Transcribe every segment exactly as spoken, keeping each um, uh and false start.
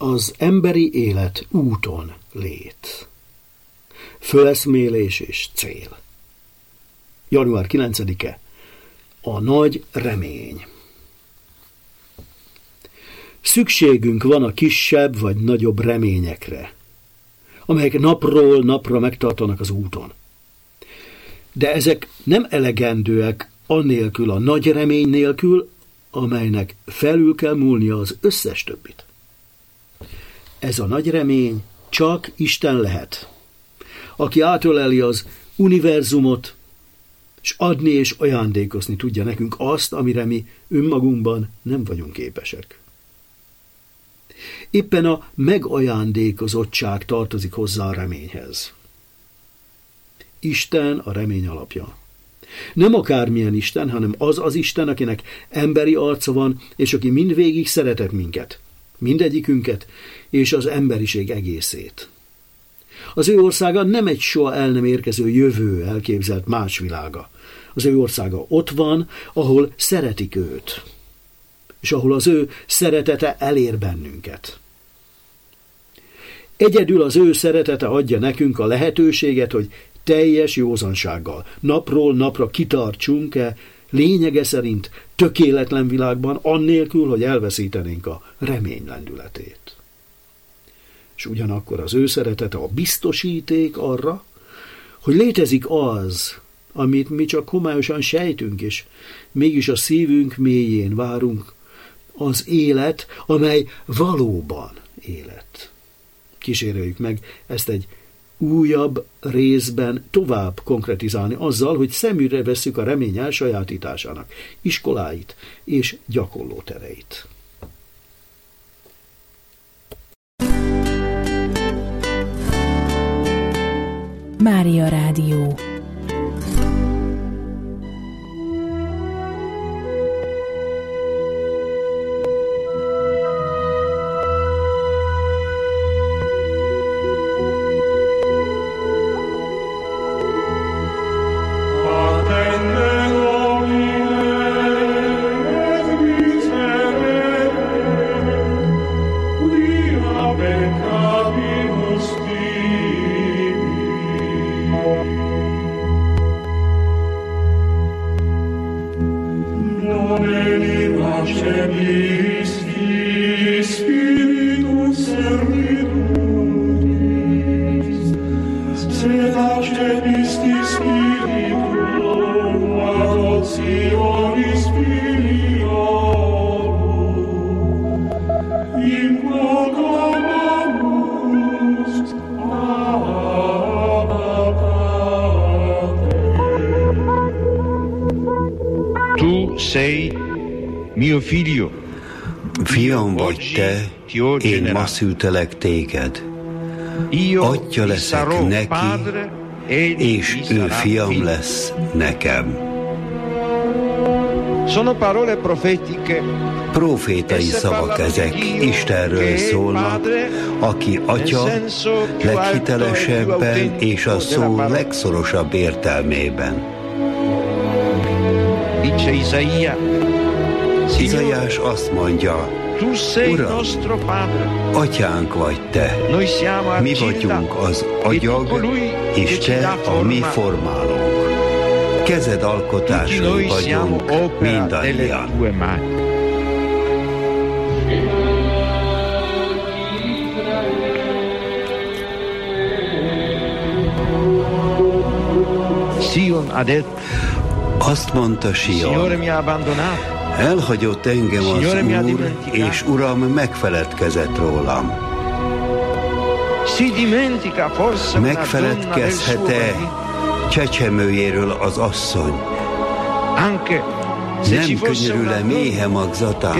Az emberi élet úton lét. Föleszmélés és cél. január kilencedike. A nagy remény. Szükségünk van a kisebb vagy nagyobb reményekre, amelyek napról napra megtartanak az úton. De ezek nem elegendőek annélkül a nagy remény nélkül, amelynek felül kell múlnia az összes többit. Ez a nagy remény csak Isten lehet, aki átöleli az univerzumot, és adni és ajándékozni tudja nekünk azt, amire mi önmagunkban nem vagyunk képesek. Éppen a megajándékozottság tartozik hozzá a reményhez. Isten a remény alapja. Nem akármilyen Isten, hanem az az Isten, akinek emberi arca van, és aki mindvégig szeretett minket, mindegyikünket, és az emberiség egészét. Az ő országa nem egy soha el nem érkező jövő elképzelt más világa. Az ő országa ott van, ahol szeretik őt, és ahol az ő szeretete elér bennünket. Egyedül az ő szeretete adja nekünk a lehetőséget, hogy teljes józansággal, napról napra kitartsunk-e lényege szerint tökéletlen világban, annélkül, hogy elveszítenénk a remény lendületét. És ugyanakkor az ő szeretete a biztosíték arra, hogy létezik az, amit mi csak homályosan sejtünk, és mégis a szívünk mélyén várunk, az élet, amely valóban élet. Kíséreljük meg ezt egy újabb részben tovább konkretizálni azzal, hogy szemügyre vesszük a remény elsajátításának iskoláit és gyakorlótereit. Mária Rádió. Fiam vagy te, én ma szültelek téged. Atya leszek neki, és ő fiam lesz nekem. Profétai szavak ezek, Istenről szólnak, aki atya leghitelesebben és a szó legszorosabb értelmében. Izaiás azt mondja, Uram, atyánk vagy te, mi vagyunk az agyag, és te a mi formálónk. Kezed alkotásai vagyunk mindannyian. Azt mondta Sion, elhagyott engem az Úr, és Uram megfeledkezett rólam. Megfeledkezhet-e csecsemőjéről az asszony? Nem könyörül-e méhe magzatán?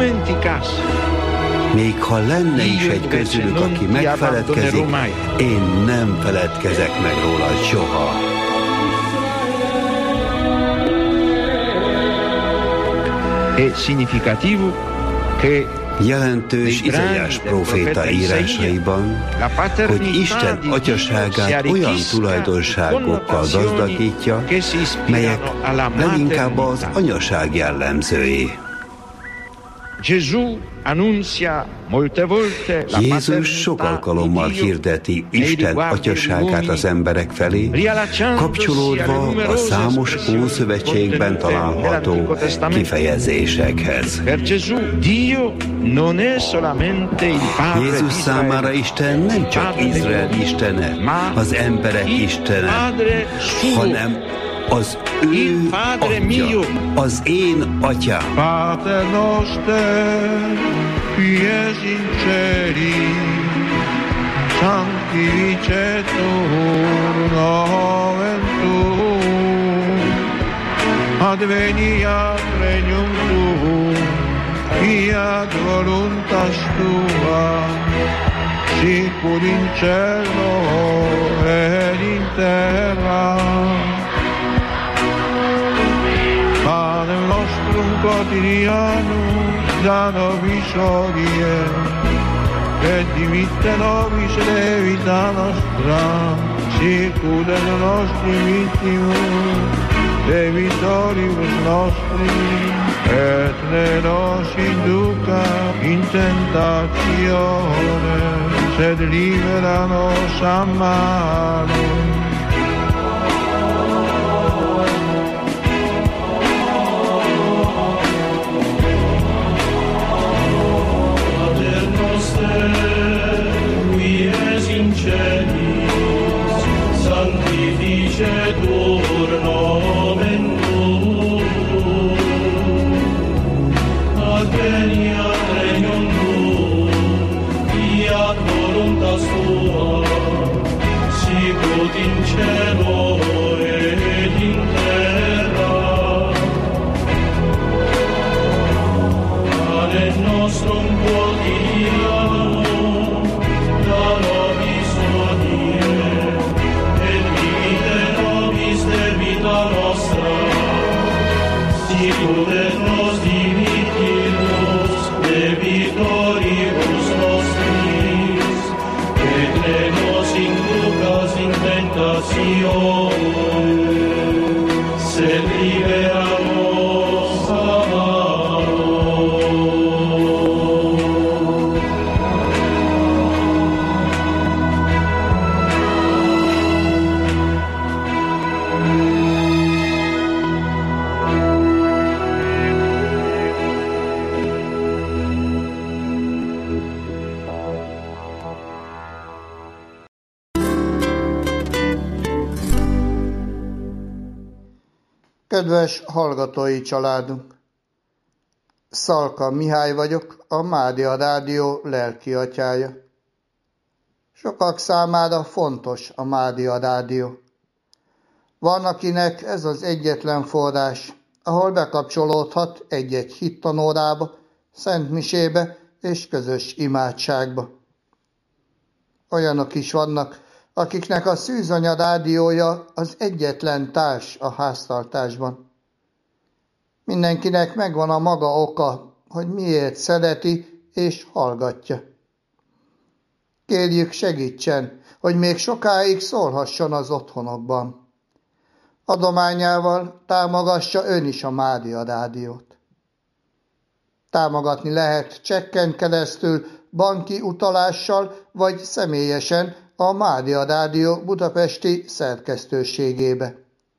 Még ha lenne is egy közülük, aki megfeledkezik, én nem feledkezek meg róla soha. Jelentős Izaiás próféta írásaiban, hogy Isten atyaságát olyan tulajdonságokkal gazdagítja, melyek leginkább az anyaság jellemzői. Jézus sok alkalommal hirdeti Isten atyaságát az emberek felé, kapcsolódva a számos Ószövetségben található kifejezésekhez. Jézus számára Isten nem csak Izrael istene, az emberek istene, hanem az ő atya, az én atyám. Pater noster, qui es in celi, sanctificetur nomen tuum, adveniat regnum tuum, fiat voluntas tua, sicur in cielo et in terra. Panem nostrum quotidianum da nobis hodie, et dimitte nobis debita nostra, sicur et nostri vittimus debitoribus nostri, et ne nos induca in tentatione, sed libera nos a malo. Sanctificetur nomen tuum, adveniat regnum tuum, fiat voluntas tua, sicut in cielo et in terra. Panem nostrum quotidianum da nobis hodie, debita nostra, sicur et nos dimittimus debitoribus nostris, et ne nos inducas in tentatione, sed libera nos a malo. Kedves hallgatói családunk! Szalka Mihály vagyok, a Mária Rádió lelki atyája. Sokak számára fontos a Mária Rádió. Van, akinek ez az egyetlen forrás, ahol bekapcsolódhat egy-egy hittanórába, szentmisébe és közös imádságba. Olyanok is vannak, akiknek a Szűzanya rádiója az egyetlen társ a háztartásban. Mindenkinek megvan a maga oka, hogy miért szereti és hallgatja. Kérjük, segítsen, hogy még sokáig szólhasson az otthonokban. Adományával támogassa ön is a Mária Rádiót. Támogatni lehet csekken keresztül, banki utalással vagy személyesen a Mária Rádió budapesti szerkesztőségébe.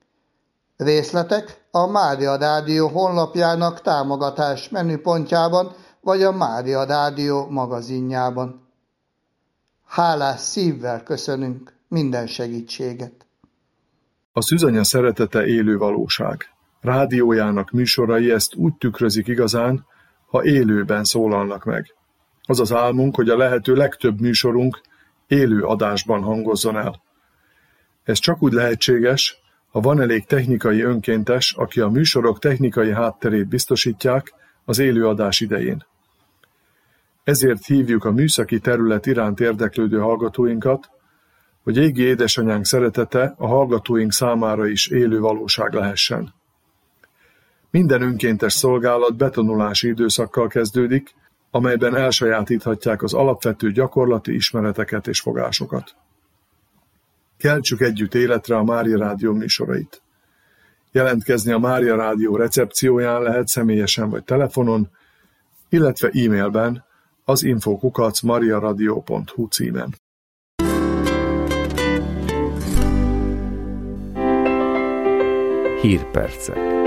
Részletek a Mária Rádió honlapjának támogatás menüpontjában vagy a Mária Rádió magazinjában. Hálás szívvel köszönünk minden segítséget. A Szűzanya szeretete élő valóság. Rádiójának műsorai ezt úgy tükrözik igazán, ha élőben szólalnak meg. Az az álmunk, hogy a lehető legtöbb műsorunk élő adásban hangozzon el. Ez csak úgy lehetséges, ha van elég technikai önkéntes, aki a műsorok technikai hátterét biztosítják az élőadás idején. Ezért hívjuk a műszaki terület iránt érdeklődő hallgatóinkat, hogy égi édesanyánk szeretete a hallgatóink számára is élő valóság lehessen. Minden önkéntes szolgálat betanulási időszakkal kezdődik, amelyben elsajátíthatják az alapvető gyakorlati ismereteket és fogásokat. Keltsük együtt életre a Mária Rádió műsorait. Jelentkezni a Mária Rádió recepcióján lehet személyesen vagy telefonon, illetve e-mailben az info kukac mariaradio pont hu címen. Hírpercek.